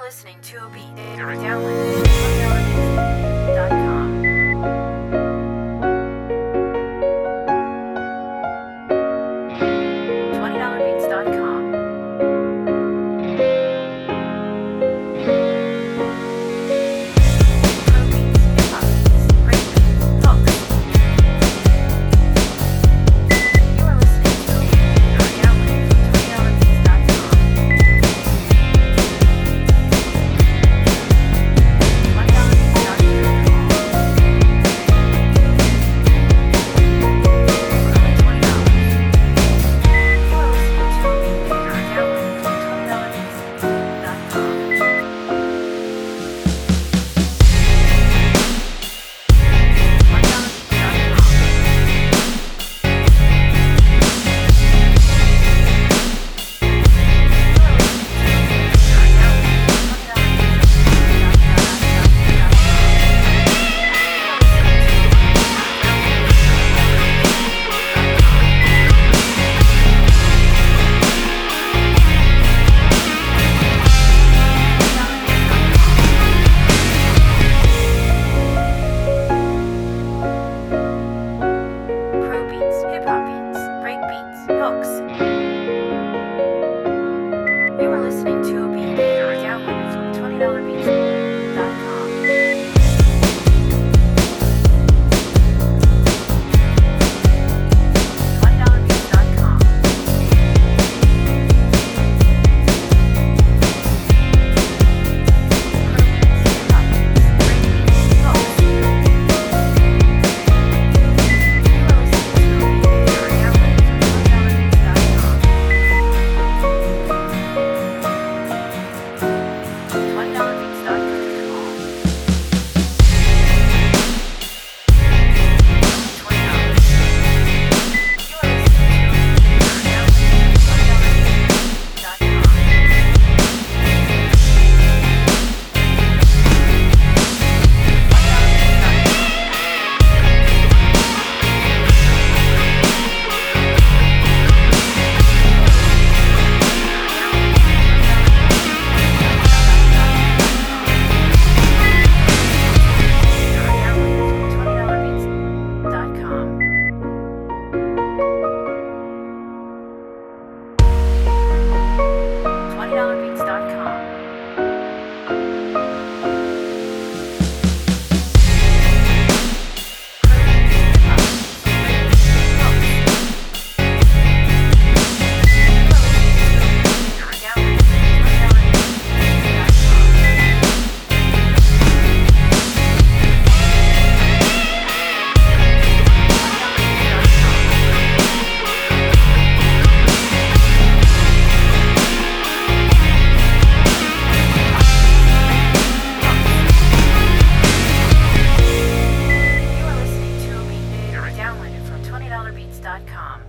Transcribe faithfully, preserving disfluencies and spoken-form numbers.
listening to a beat. Download it dot com. twenty dollar beats dot com. You are listening to a beat. Download it from twenty dollar beats dot com. twenty dollar beats dot com. twenty dollar beats dot com. twenty dollar beats dot com.